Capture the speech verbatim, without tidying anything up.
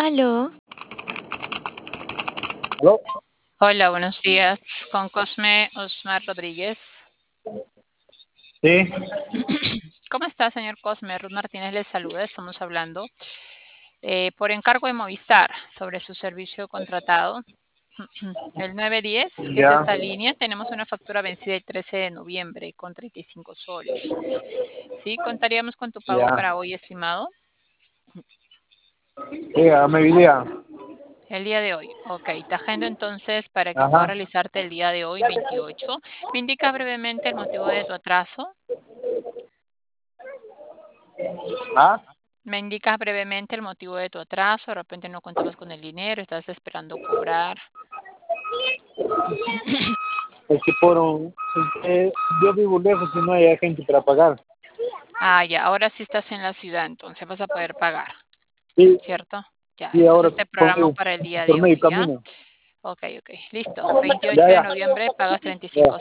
Aló, ¿Aló? Hola, buenos días. Con Cosme Osmar Rodríguez. Sí, ¿Cómo está, señor Cosme? Ruth Martínez le saluda. Estamos hablando eh, por encargo de Movistar sobre su servicio contratado. El nueve diez, que es ya, esta línea, tenemos una factura vencida el trece de noviembre con treinta y cinco soles. ¿Sí? ¿Contaríamos con tu pago ya. para hoy, estimado? Sí, a mediodía. El día de hoy. Ok, te agendo entonces para que pueda Ajá. realizarte el día de hoy, veintiocho. ¿Me indica brevemente el motivo de tu atraso? ¿Ah? ¿Me indicas brevemente el motivo de tu atraso? De repente no contabas con el dinero, estás esperando cobrar. Es que por un... eh, yo vivo lejos y no hay gente para pagar. Ah, ya, ahora sí estás en la ciudad, entonces vas a poder pagar, Sí, ¿cierto? Ya, sí, ahora entonces te programo por, para el día por de medio hoy, ¿ya? camino. Ok, ok, listo. Ya, veintiocho de ya. noviembre pagas treinta y Ya. cinco